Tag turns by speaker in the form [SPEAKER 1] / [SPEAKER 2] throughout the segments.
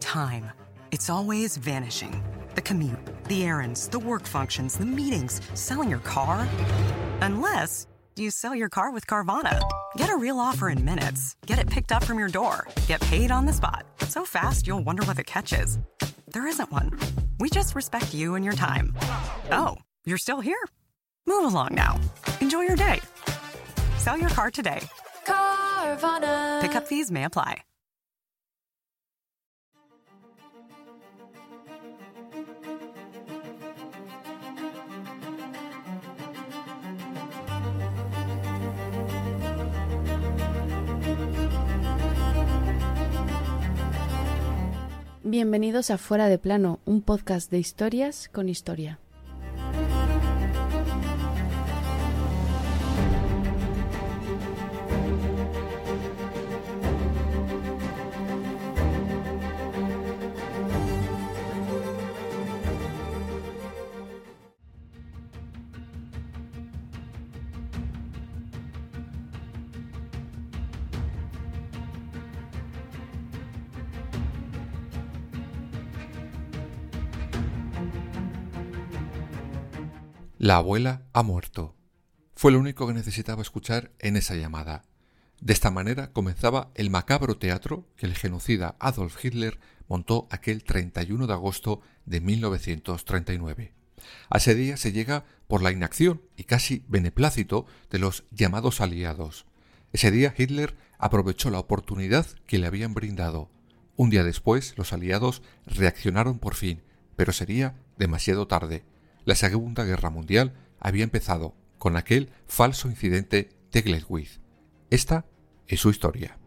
[SPEAKER 1] time. It's always vanishing. The commute, the errands, the work functions, the meetings, selling your car. Unless you sell your car with Carvana. Get a real offer in minutes. Get it picked up from your door. Get paid on the spot. So fast, you'll wonder what the catch is. There isn't one. We just respect you and your time. Oh, you're still here? Move along now. Enjoy your day. Sell your car today.
[SPEAKER 2] Carvana.
[SPEAKER 1] Pickup fees may apply.
[SPEAKER 3] Bienvenidos a Fuera de Plano, un podcast de historias con historia.
[SPEAKER 4] La abuela ha muerto. Fue lo único que necesitaba escuchar en esa llamada. De esta manera comenzaba el macabro teatro que el genocida Adolf Hitler montó aquel 31 de agosto de 1939. A ese día se llega por la inacción y casi beneplácito de los llamados aliados. Ese día Hitler aprovechó la oportunidad que le habían brindado. Un día después los aliados reaccionaron por fin, pero sería demasiado tarde. La Segunda Guerra Mundial había empezado con aquel falso incidente de Gleiwitz. Esta es su historia.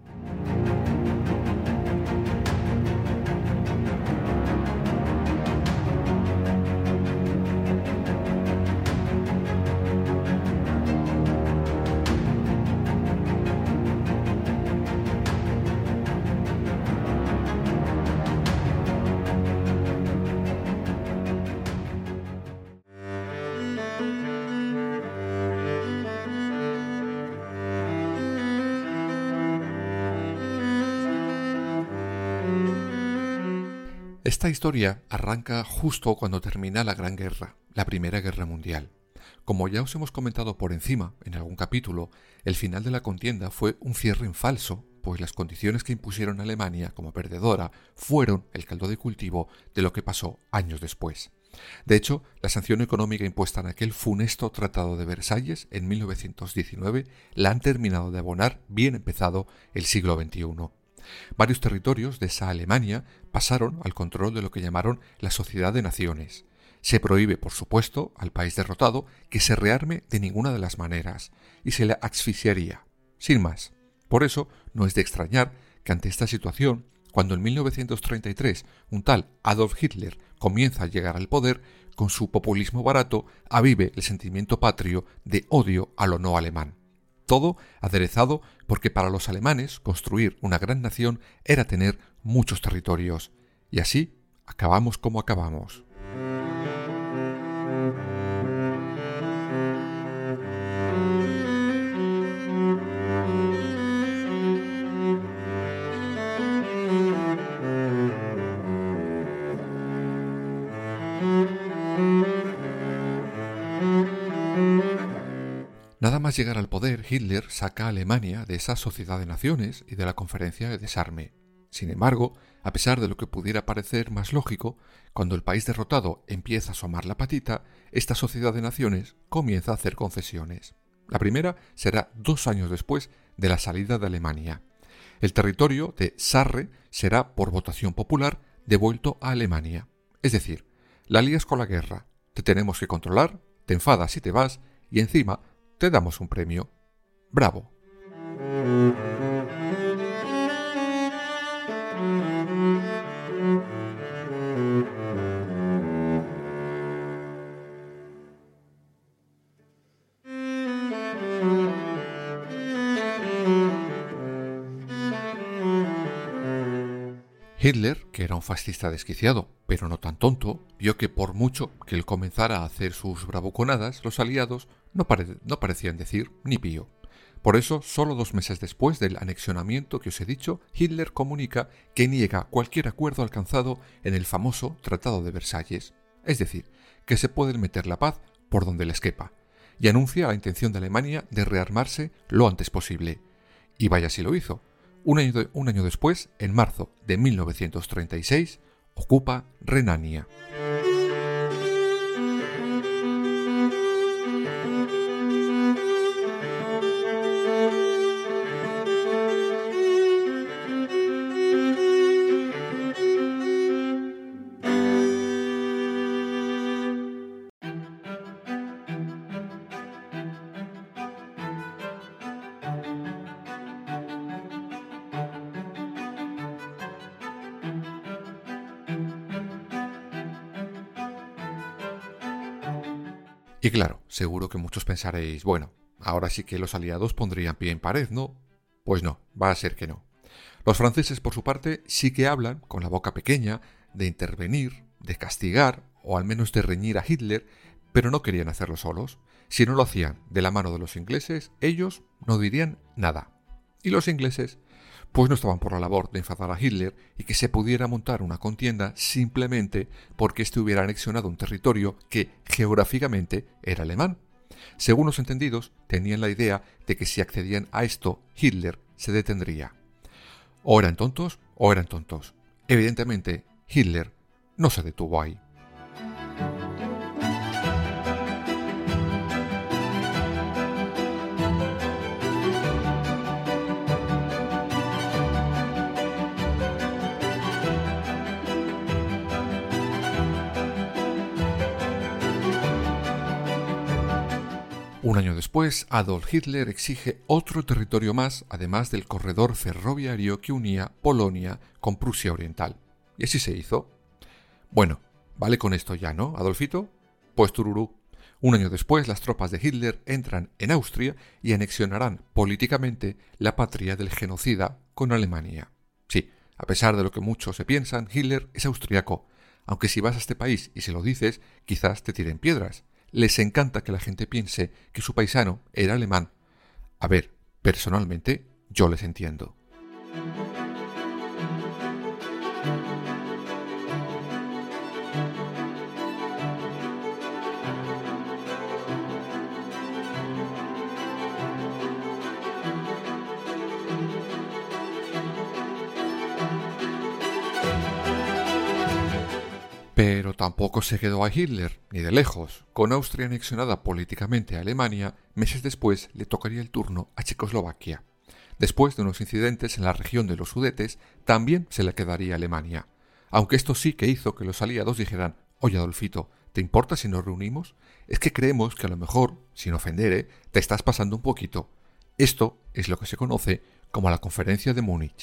[SPEAKER 4] Esta historia arranca justo cuando termina la Gran Guerra, la Primera Guerra Mundial. Como ya os hemos comentado por encima en algún capítulo, el final de la contienda fue un cierre en falso, pues las condiciones que impusieron a Alemania como perdedora fueron el caldo de cultivo de lo que pasó años después. De hecho, la sanción económica impuesta en aquel funesto Tratado de Versalles en 1919 la han terminado de abonar bien empezado el siglo XXI. Varios territorios de esa Alemania pasaron al control de lo que llamaron la Sociedad de Naciones. Se prohíbe, por supuesto, al país derrotado que se rearme de ninguna de las maneras y se le asfixiaría, sin más. Por eso no es de extrañar que ante esta situación, cuando en 1933 un tal Adolf Hitler comienza a llegar al poder, con su populismo barato avive el sentimiento patrio de odio a lo no alemán. Todo aderezado porque para los alemanes construir una gran nación era tener muchos territorios. Y así acabamos como acabamos. Nada más llegar al poder, Hitler saca a Alemania de esa sociedad de naciones y de la conferencia de desarme. Sin embargo, a pesar de lo que pudiera parecer más lógico, cuando el país derrotado empieza a asomar la patita, esta sociedad de naciones comienza a hacer concesiones. La primera será 2 años después de la salida de Alemania. El territorio de Sarre será, por votación popular, devuelto a Alemania. Es decir, la lías con la guerra, te tenemos que controlar, te enfadas y te vas, y encima te damos un premio. ¡Bravo! Hitler, que era un fascista desquiciado, pero no tan tonto, vio que por mucho que él comenzara a hacer sus bravuconadas, los aliados no parecían decir ni pío. Por eso, solo 2 meses después del anexionamiento que os he dicho, Hitler comunica que niega cualquier acuerdo alcanzado en el famoso Tratado de Versalles, es decir, que se puede meter la paz por donde les quepa, y anuncia la intención de Alemania de rearmarse lo antes posible. Y vaya si lo hizo. Un año después, en marzo de 1936, ocupa Renania. Y claro, seguro que muchos pensaréis, bueno, ahora sí que los aliados pondrían pie en pared, ¿no? Pues no, va a ser que no. Los franceses, por su parte, sí que hablan, con la boca pequeña, de intervenir, de castigar, o al menos de reñir a Hitler, pero no querían hacerlo solos. Si no lo hacían de la mano de los ingleses, ellos no dirían nada. Y los ingleses, pues no estaban por la labor de enfadar a Hitler y que se pudiera montar una contienda simplemente porque éste hubiera anexionado un territorio que geográficamente era alemán. Según los entendidos, tenían la idea de que si accedían a esto, Hitler se detendría. O eran tontos o eran tontos. Evidentemente, Hitler no se detuvo ahí. Un año después, Adolf Hitler exige otro territorio más, además del corredor ferroviario que unía Polonia con Prusia Oriental. Y así se hizo. Bueno, vale con esto ya, ¿no, Adolfito? Pues tururú. Un año después, las tropas de Hitler entran en Austria y anexionarán políticamente la patria del genocida con Alemania. Sí, a pesar de lo que muchos se piensan, Hitler es austriaco, aunque si vas a este país y se lo dices, quizás te tiren piedras. Les encanta que la gente piense que su paisano era alemán. A ver, personalmente, yo les entiendo. Pero tampoco se quedó a Hitler, ni de lejos. Con Austria anexionada políticamente a Alemania, meses después le tocaría el turno a Checoslovaquia. Después de unos incidentes en la región de los Sudetes, también se le quedaría a Alemania. Aunque esto sí que hizo que los aliados dijeran, oye Adolfito, ¿te importa si nos reunimos? Es que creemos que a lo mejor, sin ofender, te estás pasando un poquito. Esto es lo que se conoce como la Conferencia de Múnich.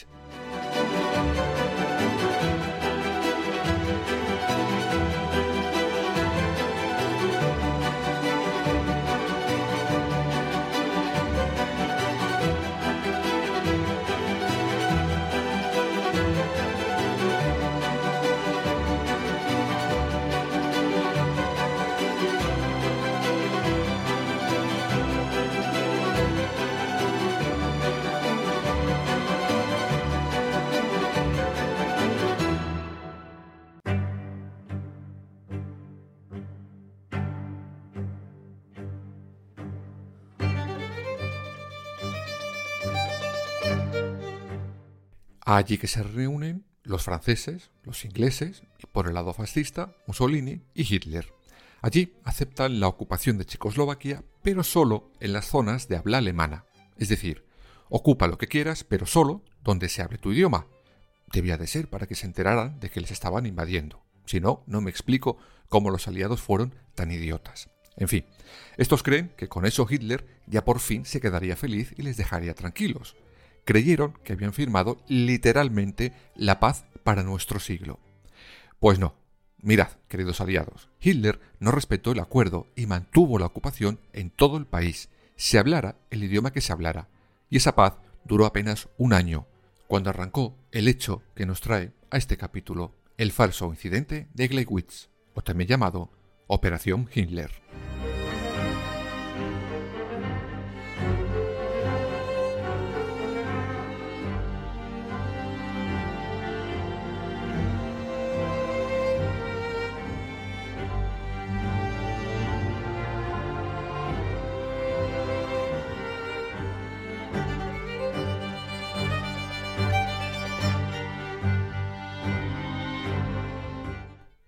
[SPEAKER 4] Allí que se reúnen los franceses, los ingleses y por el lado fascista, Mussolini y Hitler. Allí aceptan la ocupación de Checoslovaquia, pero solo en las zonas de habla alemana. Es decir, ocupa lo que quieras, pero solo donde se hable tu idioma. Debía de ser para que se enteraran de que les estaban invadiendo. Si no, no me explico cómo los aliados fueron tan idiotas. En fin, estos creen que con eso Hitler ya por fin se quedaría feliz y les dejaría tranquilos. Creyeron que habían firmado literalmente la paz para nuestro siglo. Pues no. Mirad, queridos aliados, Hitler no respetó el acuerdo y mantuvo la ocupación en todo el país, se hablara el idioma que se hablara. Y esa paz duró apenas un año, cuando arrancó el hecho que nos trae a este capítulo, el falso incidente de Gleiwitz, o también llamado Operación Hitler.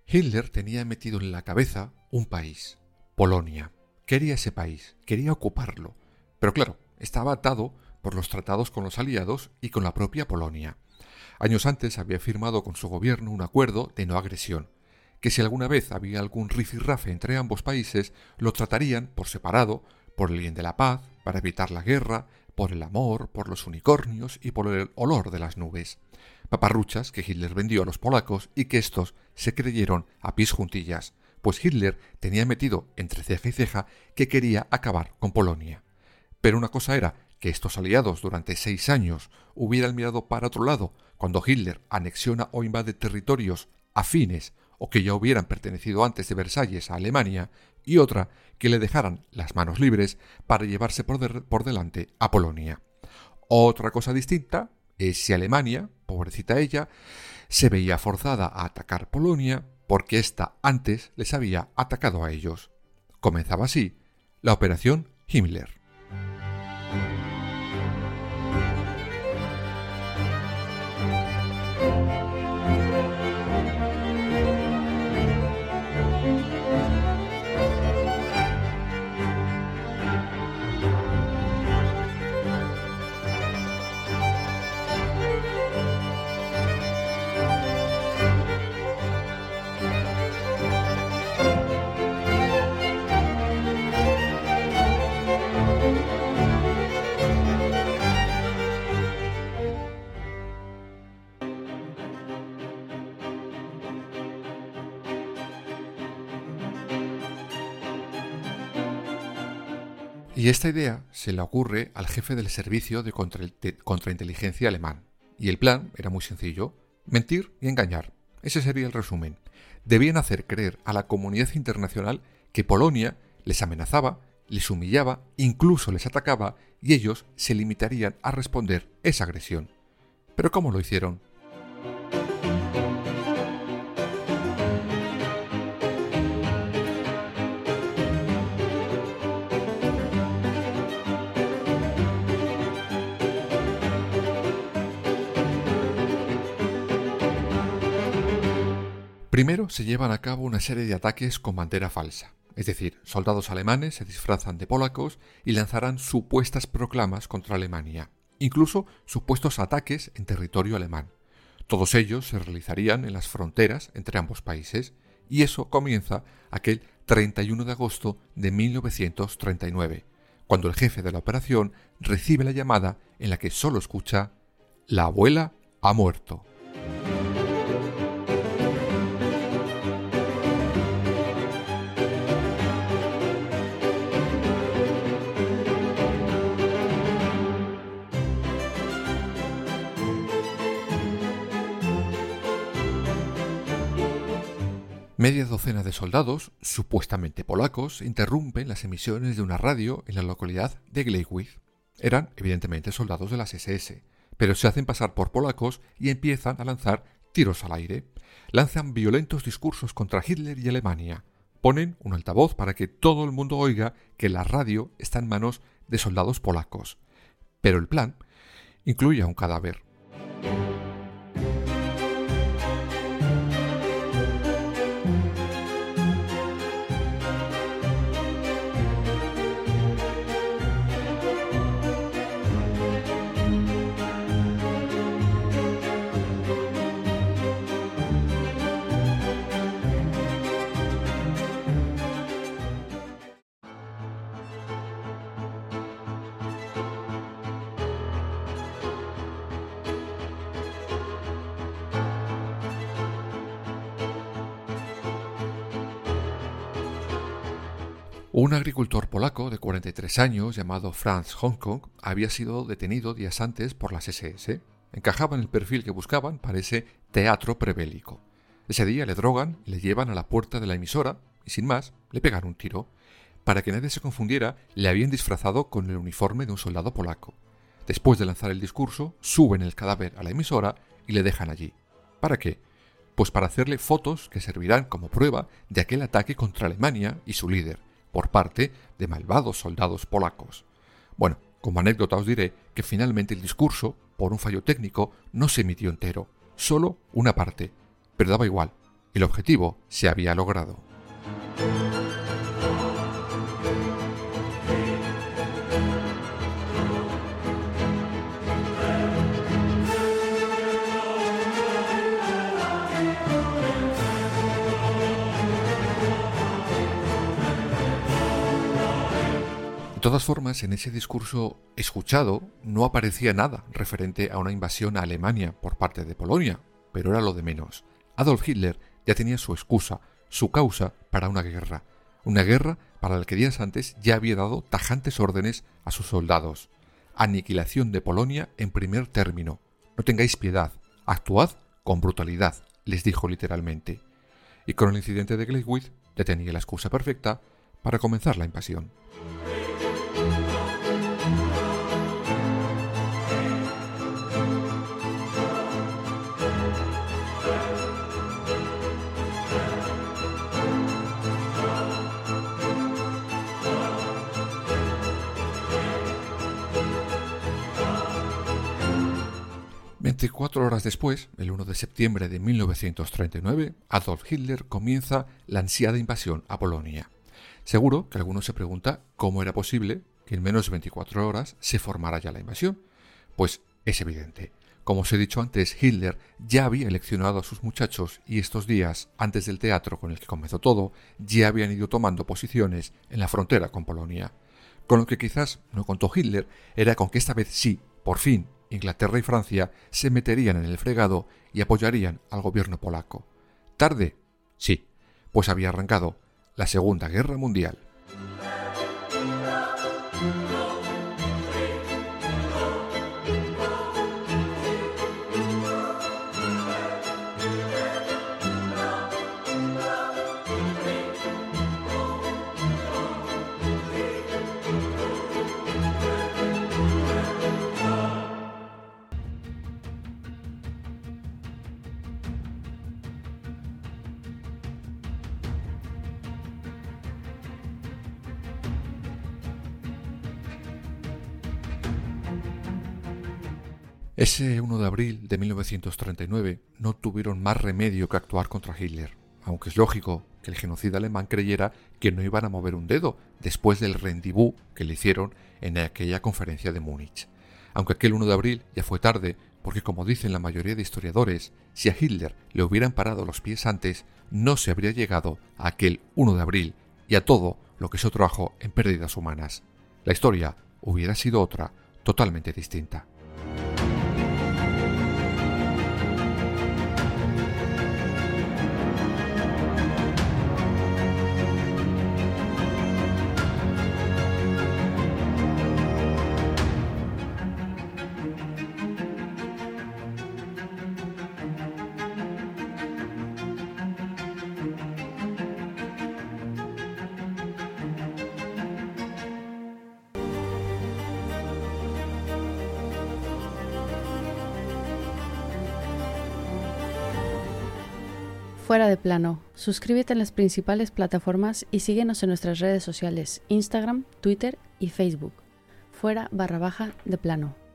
[SPEAKER 4] Hitler tenía metido en la cabeza un país, Polonia. Quería ese país, quería ocuparlo. Pero claro, estaba atado por los tratados con los aliados y con la propia Polonia. Años antes había firmado con su gobierno un acuerdo de no agresión, que si alguna vez había algún rifirrafe entre ambos países, lo tratarían por separado, por el bien de la paz, para evitar la guerra, por el amor, por los unicornios y por el olor de las nubes. Paparruchas que Hitler vendió a los polacos y que estos se creyeron a pies juntillas, pues Hitler tenía metido entre ceja y ceja que quería acabar con Polonia. Pero una cosa era que estos aliados durante 6 años hubieran mirado para otro lado cuando Hitler anexiona o invade territorios afines o que ya hubieran pertenecido antes de Versalles a Alemania, y otra que le dejaran las manos libres para llevarse por delante a Polonia. Otra cosa distinta es si Alemania, pobrecita ella, se veía forzada a atacar Polonia porque ésta antes les había atacado a ellos. Comenzaba así la Operación Himmler. Y esta idea se le ocurre al jefe del servicio de contrainteligencia alemán. Y el plan era muy sencillo: mentir y engañar. Ese sería el resumen. Debían hacer creer a la comunidad internacional que Polonia les amenazaba, les humillaba, incluso les atacaba, y ellos se limitarían a responder esa agresión. ¿Pero cómo lo hicieron? Primero se llevan a cabo una serie de ataques con bandera falsa, es decir, soldados alemanes se disfrazan de polacos y lanzarán supuestas proclamas contra Alemania, incluso supuestos ataques en territorio alemán. Todos ellos se realizarían en las fronteras entre ambos países, y eso comienza aquel 31 de agosto de 1939, cuando el jefe de la operación recibe la llamada en la que solo escucha: «La abuela ha muerto». Media docena de soldados, supuestamente polacos, interrumpen las emisiones de una radio en la localidad de Gleiwitz. Eran, evidentemente, soldados de las SS, pero se hacen pasar por polacos y empiezan a lanzar tiros al aire. Lanzan violentos discursos contra Hitler y Alemania. Ponen un altavoz para que todo el mundo oiga que la radio está en manos de soldados polacos. Pero el plan incluye a un cadáver. Un agricultor polaco de 43 años llamado Franz Honkow había sido detenido días antes por las SS. Encajaba en el perfil que buscaban para ese teatro prebélico. Ese día le drogan y le llevan a la puerta de la emisora y sin más le pegan un tiro. Para que nadie se confundiera, le habían disfrazado con el uniforme de un soldado polaco. Después de lanzar el discurso, suben el cadáver a la emisora y le dejan allí. ¿Para qué? Pues para hacerle fotos que servirán como prueba de aquel ataque contra Alemania y su líder, por parte de malvados soldados polacos. Bueno, como anécdota os diré que finalmente el discurso, por un fallo técnico, no se emitió entero, solo una parte, pero daba igual, El objetivo se había logrado. De todas formas, en ese discurso escuchado no aparecía nada referente a una invasión a Alemania por parte de Polonia, pero era lo de menos. Adolf Hitler ya tenía su excusa, su causa para una guerra para la que días antes ya había dado tajantes órdenes a sus soldados. Aniquilación de Polonia en primer término. No tengáis piedad, actuad con brutalidad, les dijo literalmente. Y con el incidente de Gleiwitz ya tenía la excusa perfecta para comenzar la invasión. 24 horas después, el 1 de septiembre de 1939, Adolf Hitler comienza la ansiada invasión a Polonia. Seguro que alguno se pregunta cómo era posible que en menos de 24 horas se formara ya la invasión. Pues es evidente. Como os he dicho antes, Hitler ya había eleccionado a sus muchachos y estos días, antes del teatro con el que comenzó todo, ya habían ido tomando posiciones en la frontera con Polonia. Con lo que quizás no contó Hitler era con que esta vez sí, por fin, Inglaterra y Francia se meterían en el fregado y apoyarían al gobierno polaco. ¿Tarde? Sí, pues había arrancado la Segunda Guerra Mundial. Ese 1 de abril de 1939 no tuvieron más remedio que actuar contra Hitler, aunque es lógico que el genocida alemán creyera que no iban a mover un dedo después del rendezvous que le hicieron en aquella conferencia de Múnich. Aunque aquel 1 de abril ya fue tarde, porque como dicen la mayoría de historiadores, si a Hitler le hubieran parado los pies antes, no se habría llegado a aquel 1 de abril y a todo lo que eso trajo en pérdidas humanas. La historia hubiera sido otra, totalmente distinta.
[SPEAKER 3] Fuera de plano. Suscríbete en las principales plataformas y síguenos en nuestras redes sociales, Instagram, Twitter y Facebook. Fuera _de plano.